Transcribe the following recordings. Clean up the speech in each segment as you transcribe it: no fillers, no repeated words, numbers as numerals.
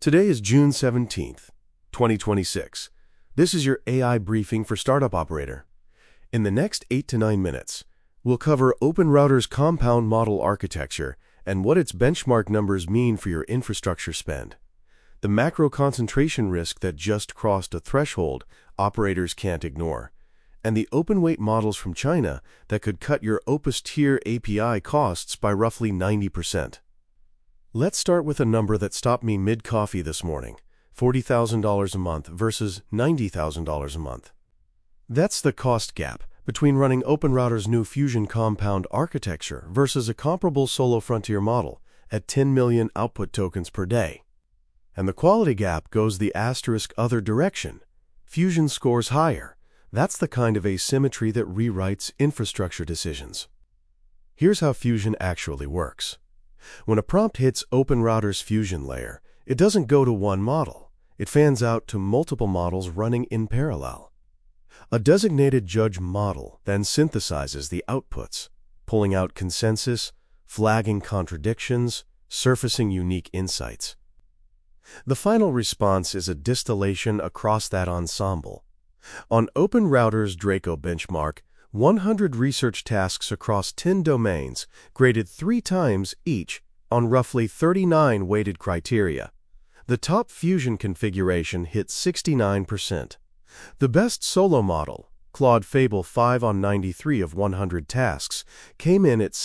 Today is June 17th, 2026. This is your AI briefing for Startup Operator. In the next 8 to 9 minutes, we'll cover OpenRouter's compound model architecture and what its benchmark numbers mean for your infrastructure spend. The macro concentration risk that just crossed a threshold operators can't ignore, and the open-weight models from China that could cut your Opus Tier API costs by roughly 90%. Let's start with a number that stopped me mid-coffee this morning, $40,000 a month versus $90,000 a month. That's the cost gap between running OpenRouter's new Fusion compound architecture versus a comparable Solo Frontier model at 10 million output tokens per day. And the quality gap goes the asterisk other direction. Fusion scores higher. That's the kind of asymmetry that rewrites infrastructure decisions. Here's how Fusion actually works. When a prompt hits OpenRouter's Fusion layer, it doesn't go to one model. It fans out to multiple models running in parallel. A designated judge model then synthesizes the outputs, pulling out consensus, flagging contradictions, surfacing unique insights. The final response is a distillation across that ensemble. On OpenRouter's Draco benchmark, 100 research tasks across 10 domains graded 3 times each on roughly 39 weighted criteria. The top Fusion configuration hit 69%. The best solo model, Claude Fable 5 on 93 of 100 tasks, came in at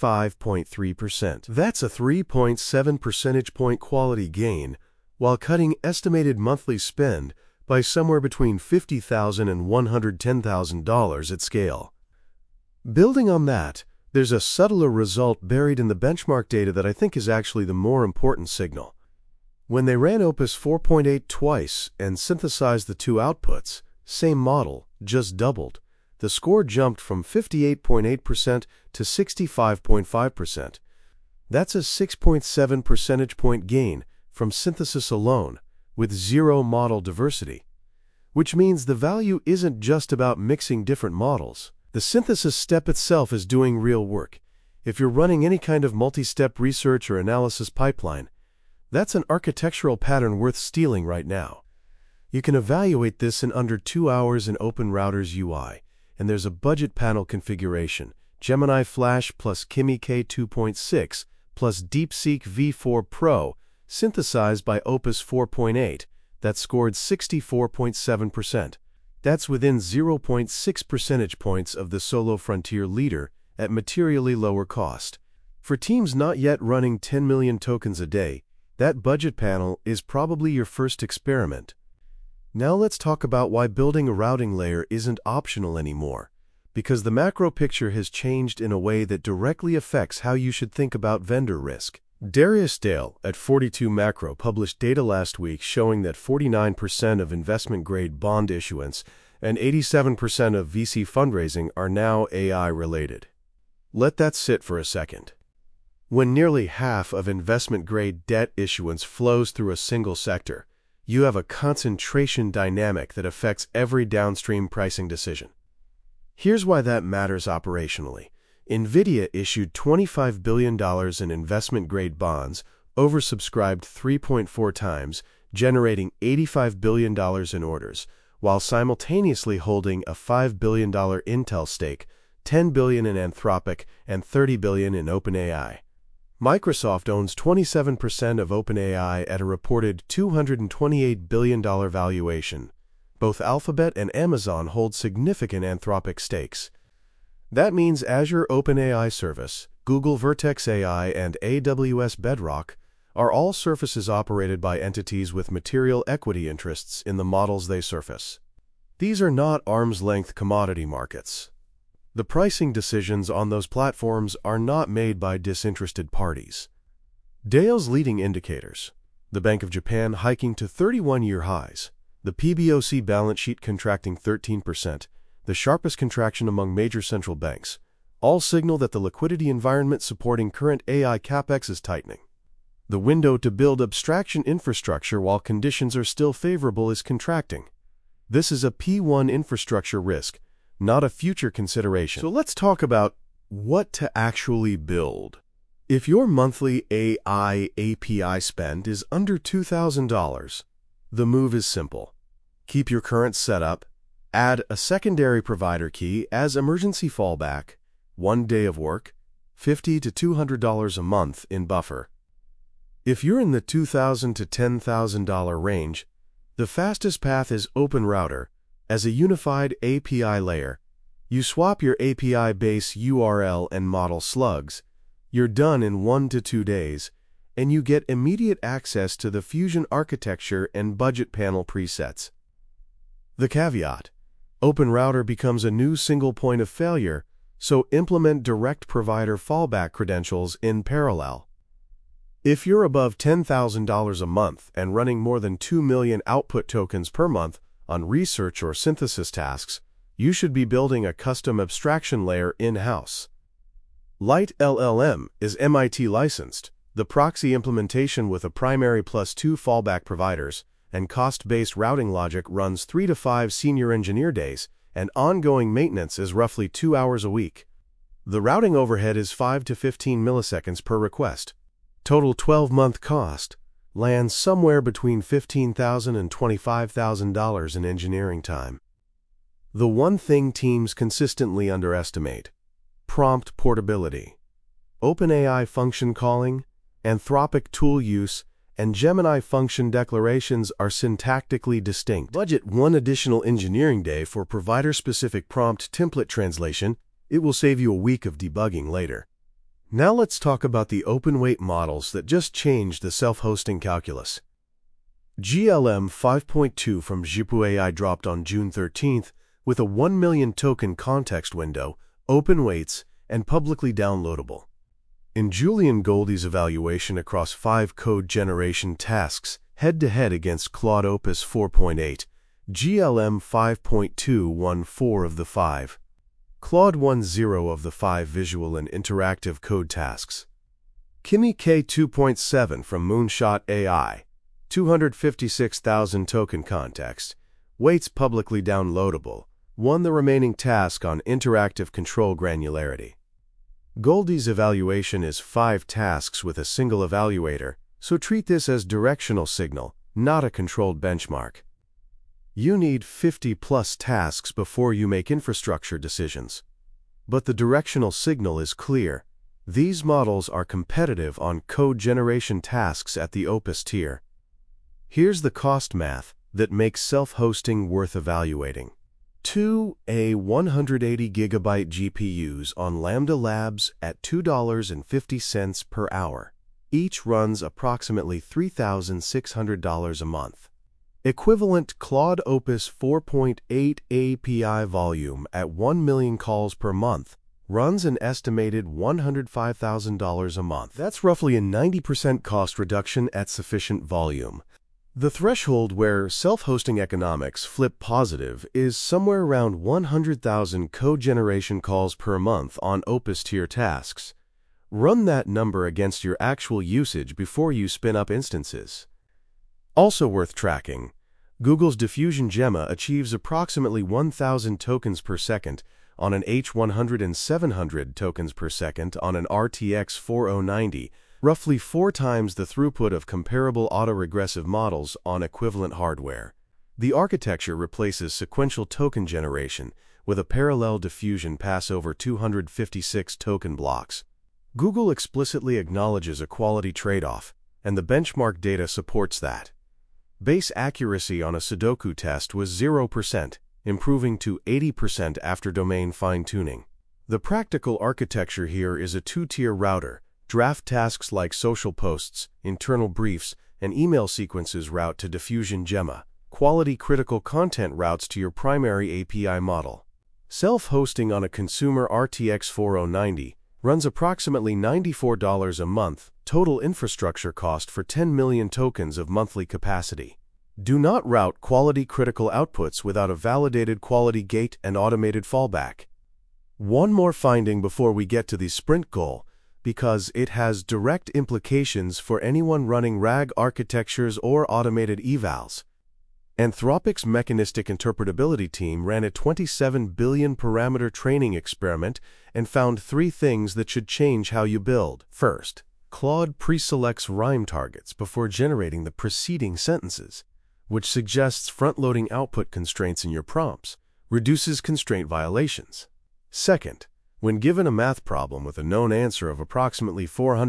65.3%. That's a 3.7 percentage point quality gain, while cutting estimated monthly spend by somewhere between $50,000 and $110,000 at scale. Building on that, there's a subtler result buried in the benchmark data that I think is actually the more important signal. When they ran Opus 4.8 twice and synthesized the two outputs, same model, just doubled. The score jumped from 58.8% to 65.5%. That's a 6.7 percentage point gain from synthesis alone, with zero model diversity. Which means the value isn't just about mixing different models. The synthesis step itself is doing real work. If you're running any kind of multi-step research or analysis pipeline, that's an architectural pattern worth stealing right now. You can evaluate this in under 2 hours in OpenRouter's UI, and there's a budget panel configuration, Gemini Flash plus Kimi K2.6 plus DeepSeek V4 Pro, synthesized by Opus 4.8, that scored 64.7%. That's within 0.6 percentage points of the Solo Frontier leader at materially lower cost. For teams not yet running 10 million tokens a day, that budget panel is probably your first experiment. Now let's talk about why building a routing layer isn't optional anymore, because the macro picture has changed in a way that directly affects how you should think about vendor risk. Darius Dale at 42 Macro published data last week showing that 49% of investment-grade bond issuance and 87% of VC fundraising are now AI-related. Let that sit for a second. When nearly half of investment-grade debt issuance flows through a single sector, you have a concentration dynamic that affects every downstream pricing decision. Here's why that matters operationally. NVIDIA issued $25 billion in investment-grade bonds, oversubscribed 3.4 times, generating $85 billion in orders, while simultaneously holding a $5 billion Intel stake, $10 billion in Anthropic, and $30 billion in OpenAI. Microsoft owns 27% of OpenAI at a reported $228 billion valuation. Both Alphabet and Amazon hold significant Anthropic stakes. That means Azure OpenAI Service, Google Vertex AI, and AWS Bedrock are all surfaces operated by entities with material equity interests in the models they surface. These are not arm's-length commodity markets. The pricing decisions on those platforms are not made by disinterested parties. Dale's leading indicators: the Bank of Japan hiking to 31-year highs, the PBOC balance sheet contracting 13%, the sharpest contraction among major central banks, all signal that the liquidity environment supporting current AI capex is tightening. The window to build abstraction infrastructure while conditions are still favorable is contracting. This is a P1 infrastructure risk, not a future consideration. So let's talk about what to actually build. If your monthly AI API spend is under $2,000, the move is simple. Keep your current setup, add a secondary provider key as emergency fallback, 1 day of work, $50 to $200 a month in buffer. If you're in the $2,000 to $10,000 range, the fastest path is OpenRouter as a unified API layer. You swap your API base URL and model slugs, you're done in 1 to 2 days, and you get immediate access to the Fusion architecture and budget panel presets. The caveat: OpenRouter becomes a new single point of failure, so implement direct provider fallback credentials in parallel. If you're above $10,000 a month and running more than 2 million output tokens per month on research or synthesis tasks, you should be building a custom abstraction layer in-house. Light LLM is MIT licensed, the proxy implementation with a primary plus 2 fallback providers, and cost-based routing logic runs 3 to 5 senior engineer days, and ongoing maintenance is roughly 2 hours a week. The routing overhead is 5 to 15 milliseconds per request. Total 12-month cost lands somewhere between $15,000 and $25,000 in engineering time. The one thing teams consistently underestimate: prompt portability. OpenAI function calling, Anthropic tool use, and Gemini function declarations are syntactically distinct. Budget 1 additional engineering day for provider-specific prompt template translation. It will save you a week of debugging later. Now let's talk about the open-weight models that just changed the self-hosting calculus. GLM 5.2 from ZhipuAI dropped on June 13th with a 1 million token context window, open weights, and publicly downloadable. In Julian Goldie's evaluation across 5 code generation tasks, head-to-head against Claude Opus 4.8, GLM 5.2 won 4 of the 5. Claude won 0 of the 5 visual and interactive code tasks. Kimi K 2.7 from Moonshot AI, 256,000 token context, weights publicly downloadable, won the remaining task on interactive control granularity. Goldie's evaluation is 5 tasks with a single evaluator, so treat this as directional signal, not a controlled benchmark. You need 50+ tasks before you make infrastructure decisions. But the directional signal is clear. These models are competitive on code generation tasks at the Opus tier. Here's the cost math that makes self-hosting worth evaluating. 2 180 GB GPUs on Lambda Labs at $2.50 per hour. Each runs approximately $3,600 a month. Equivalent Claude Opus 4.8 API volume at 1 million calls per month runs an estimated $105,000 a month. That's roughly a 90% cost reduction at sufficient volume. The threshold where self-hosting economics flip positive is somewhere around 100,000 code generation calls per month on Opus tier tasks. Run that number against your actual usage before you spin up instances. Also worth tracking, Google's Diffusion Gemma achieves approximately 1,000 tokens per second on an H100 and 700 tokens per second on an RTX 4090, roughly 4 times the throughput of comparable autoregressive models on equivalent hardware. The architecture replaces sequential token generation with a parallel diffusion pass over 256 token blocks. Google explicitly acknowledges a quality trade-off, and the benchmark data supports that. Base accuracy on a Sudoku test was 0%, improving to 80% after domain fine-tuning. The practical architecture here is a 2-tier router. Draft tasks like social posts, internal briefs, and email sequences route to Diffusion Gemma. Quality critical content routes to your primary API model. Self-hosting on a consumer RTX 4090 runs approximately $94 a month, total infrastructure cost for 10 million tokens of monthly capacity. Do not route quality critical outputs without a validated quality gate and automated fallback. One more finding before we get to the sprint goal, because it has direct implications for anyone running RAG architectures or automated evals. Anthropic's mechanistic interpretability team ran a 27 billion parameter training experiment and found 3 things that should change how you build. First, Claude pre-selects rhyme targets before generating the preceding sentences, which suggests front-loading output constraints in your prompts, reduces constraint violations. Second, when given a math problem with a known answer of approximately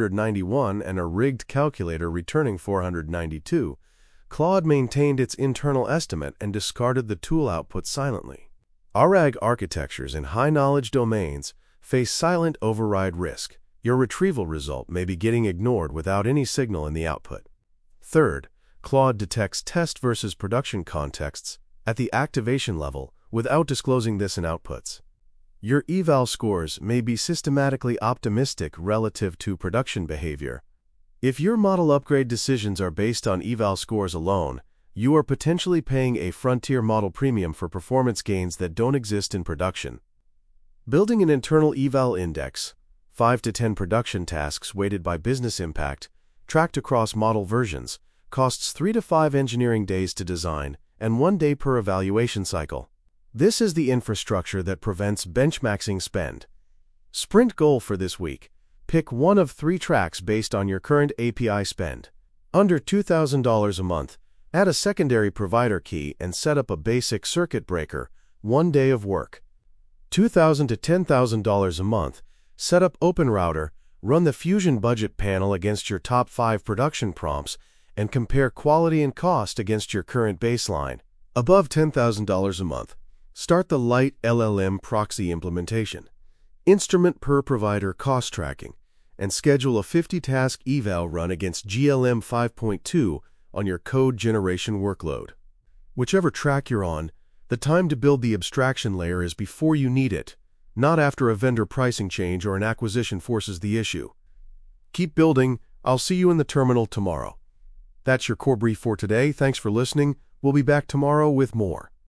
491 and a rigged calculator returning 492, Claude maintained its internal estimate and discarded the tool output silently. RAG architectures in high-knowledge domains face silent override risk. Your retrieval result may be getting ignored without any signal in the output. Third, Claude detects test versus production contexts at the activation level without disclosing this in outputs. Your eval scores may be systematically optimistic relative to production behavior. If your model upgrade decisions are based on eval scores alone, you are potentially paying a frontier model premium for performance gains that don't exist in production. Building an internal eval index, 5 to 10 production tasks weighted by business impact, tracked across model versions, costs 3 to 5 engineering days to design and 1 day per evaluation cycle. This is the infrastructure that prevents benchmarking spend. Sprint goal for this week. Pick one of 3 tracks based on your current API spend. Under $2,000 a month, add a secondary provider key and set up a basic circuit breaker, 1 day of work. $2,000 to $10,000 a month, set up OpenRouter, run the Fusion budget panel against your top 5 production prompts, and compare quality and cost against your current baseline. Above $10,000 a month, start the light LLM proxy implementation. Instrument per provider cost tracking, and schedule a 50-task eval run against GLM 5.2 on your code generation workload. Whichever track you're on, the time to build the abstraction layer is before you need it, not after a vendor pricing change or an acquisition forces the issue. Keep building. I'll see you in the terminal tomorrow. That's your core brief for today. Thanks for listening. We'll be back tomorrow with more.